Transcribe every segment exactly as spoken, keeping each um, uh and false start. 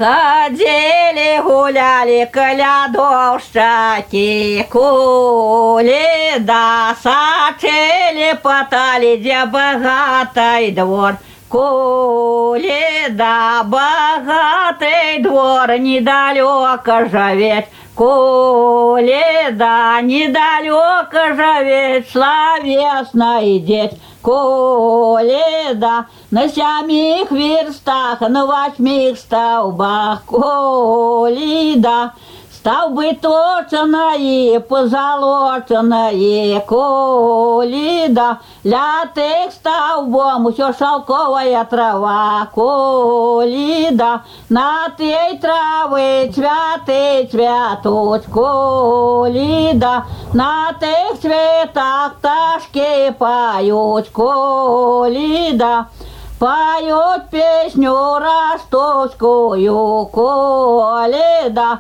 Ходили, гуляли колядовщики, кули да сачили, потали, где богатый двор. Кули да богатый двор, недалеко живет. Коли да недалеко живет, словесный деть. Коли да на семих верстах, на восьмих столбах. Коли да столбы точные, позолоченные. Коли да лятых столбом все шелковая трава. Коли да на tej травы цветы цветут. Коли да на тех цветах пташки поют. Коли да поют песню ростовскую, коли да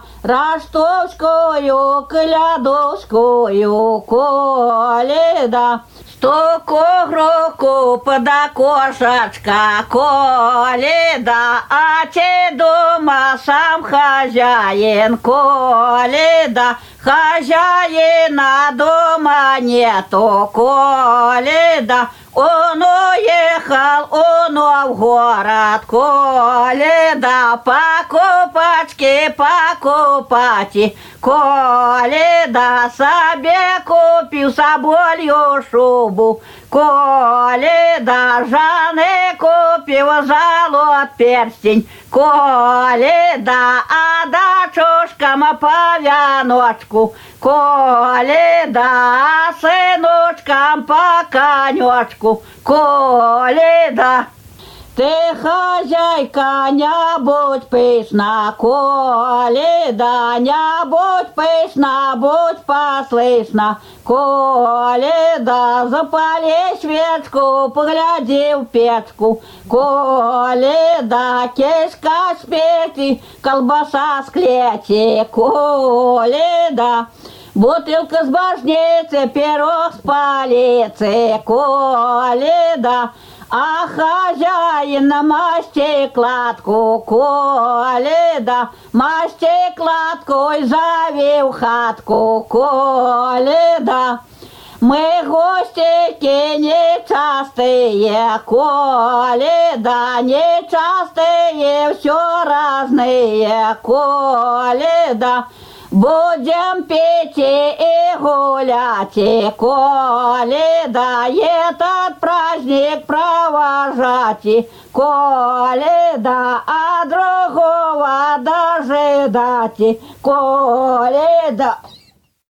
ростовскую, колядовскую, коли да стуку руку под окошечко, коли да, а те дома сам хозяин, коли да хозяина дома нету, коли да он уехал, он в город, коли да покупочки покупати, коли да себе купил соболью шубу, коли да жены купил золот перстень, коли да а дочушкам по вяночку, коли да сыночкам по конечку, коли да ты, хозяйка, не будь пышна, коли да не будь пышна, будь послышна, коли да запали свечку, погляди в печку, коли да кишка с печи, колбаса с клети, коли да бутылка с башницы, пирог с полиции, коли да а хозяин на масти кладку, коли да масти кладкой зови в хатку, коли да мы гостики нечастые, коли да нечастые, все разные, коли да будем петь и гулять, и коли да этот праздник провожать, коли да а другого дожидать, коли да